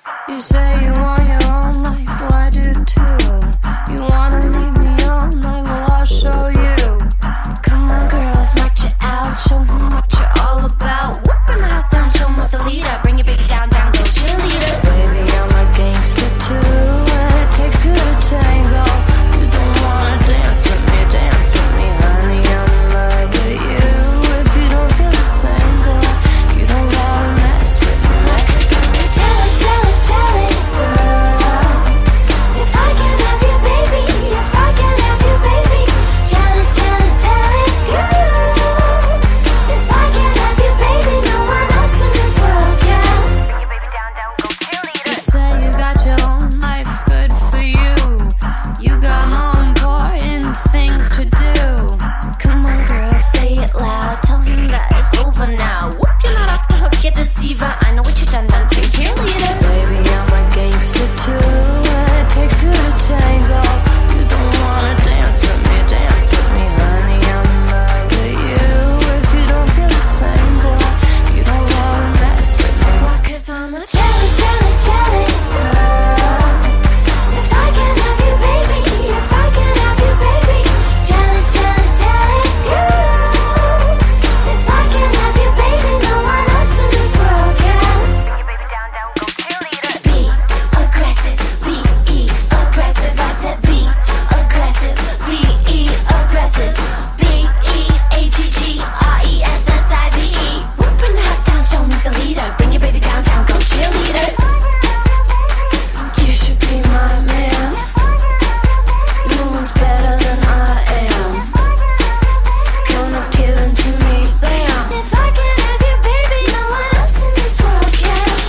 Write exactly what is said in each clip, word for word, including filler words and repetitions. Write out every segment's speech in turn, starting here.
You say you want your own life, well I do too. You wanna leave me all night, well I'll show you. Come on girls, march it out, show them what you're all about. Whooping the house down, show them what's the leader. Bring your baby down, down, go cheerleaders. Baby, I'm a gangster too, and it takes two to tango. You don't wanna dance with me, dance with me, honey, I'm in love with you. If you don't feel the same, boy, you don't wanna mess with me. Jealous, jealous, jealous, girl. If I can have you, baby, if I can have you, baby. Jealous, jealous, jealous, girl. If I can have you, baby, no one else in this world can. Bring your baby down, down, go cheerleader. You say you got your own life, good for you. You got more important things to do. Come on, girl, say it loud. Tell him that it's over now. Whoop, you're not off the hook, you deceiver. I know what you done, done, sing cheerleader. Baby, I'm a gangster too, and it takes two to tango. You don't wanna dance with me, dance with me, honey, I'm in love with you. If you don't feel the same, boy, you don't wanna mess with me. Why? Cause I'm a jealous, jealous, jealous girl. If I can have you, baby, if I can have you, baby. Jealous, jealous, jealous girl. If I can have you, baby, no one else in this world can. Bring your baby down, down, go cheerleader. Be aggressive, be e aggressive. I said be aggressive, be e aggressive. B E A G G R E S S I V E. Whooping the house down, show me's the leader. Bring your baby down, down, go cheerleaders. You should be my man. No one's better than I am. Come up, give in to me, bam. If I can have you, baby, no one else in this world can.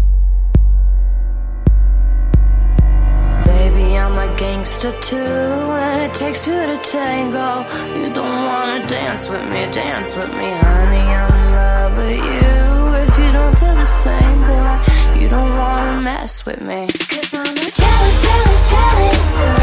Baby, I'm a gangster too, and it takes two to tango. You don't wanna dance with me, dance with me, honey, I'm in love with you. If you don't feel the same, boy, you don't wanna mess with me. Cause I'm a jealous, jealous, jealous girl.